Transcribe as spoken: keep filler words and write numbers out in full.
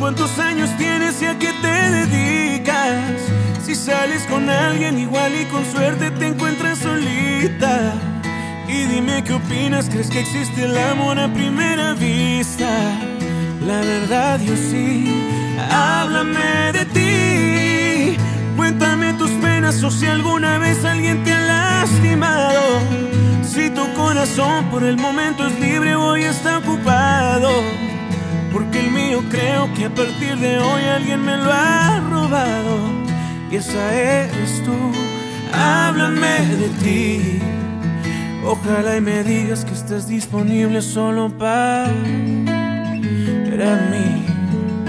¿Cuántos años tienes y a qué te dedicas? Si sales con alguien igual y con suerte te encuentras solita. Y dime qué opinas, ¿crees que existe el amor a primera vista? La verdad yo sí, háblame de ti. Cuéntame tus penas o si alguna vez alguien te ha lastimado. Si tu corazón por el momento es libre, hoy está ocupado. Porque el mío creo que a partir de hoy alguien me lo ha robado. Y esa eres tú, háblame de ti. Ojalá y me digas que estás disponible solo para mí.